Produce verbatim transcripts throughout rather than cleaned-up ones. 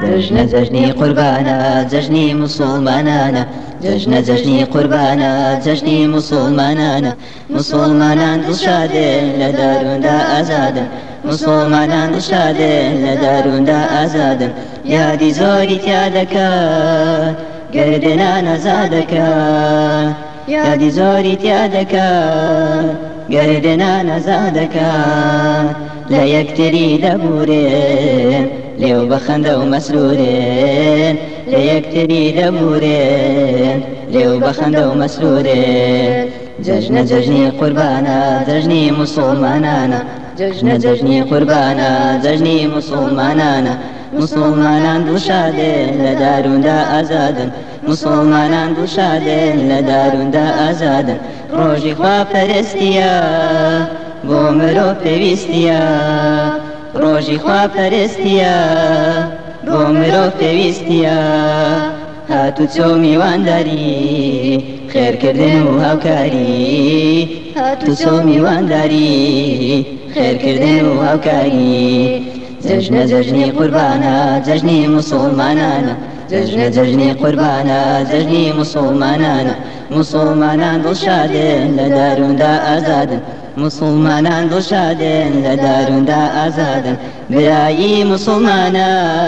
جژنە جەژنی قوربانە جەژنی موسڵمانانە جژنە جەژنی قوربانە جەژنی موسڵمانانە موسڵمانان دڵشادێن لە داروندا ئازادن موسڵمانان دڵشادێن لە داروندا ئازادن یادی زۆری تیا دەکەن گەردێنان ئازادەکەن یادی زۆری تیا دەکەن گەردێنان ئازادەکەن لە یەکتری دەبورێن لێو بەخەندە و مەسرورێن لە یەکتری دەبورێن لێو بەخەندە و مەسرورێن جژنە جەژنی قوربانە جەژنی موسڵمانانە جژنە جەژنی قوربانە جەژنی موسڵمانانە موسڵمانان دڵشادێن لە داروندا ئازادن موسڵمانان دڵشادێن لە داروندا ئازادن ڕۆژی خواپەرستیە بۆ مرۆڤ پێویستیە ڕۆژی خواپەرستیە بۆ مرۆڤ پێویستیە هاتوو چۆ میوانداری خێرکردن و هاوکاری هاتوو چۆ میوانداری خێرکردن و هاوکاری جژنە جەژنی قوربانە جەژنی موسڵمانانە جژنە جەژنی قوربانە جەژنی موسڵمانانە موسڵمانان دڵشادێن لە داروندا ئازادن موسڵمانان دڵشادێن لە داروندا ئازادن برایی موسڵمانە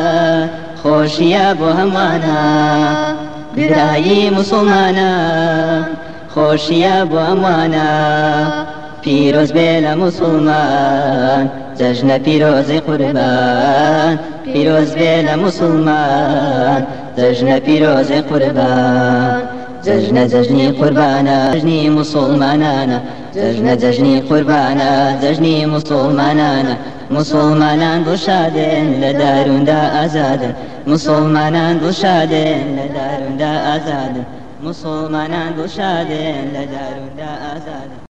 خۆشیە بۆ هەمووانە برایی موسڵمانە خۆشیە بۆ هەمووانە پیرۆز بێ لە موسڵمان جەژنە پیرۆزی قوربان پیرۆز بێ لە موسڵمان جەژنە پیرۆزی قوربان جژنە جەژنی قوربانە جەژنی موسڵمانانە جژنە جەژنی قوربانە جەژنی موسڵمانانە موسڵمانان دڵشادێن لە داروندا ئازادن موسڵمانان دڵشادێن لە داروندا ئازادن موسڵمانان دڵشادێن لە داروندا ئازادن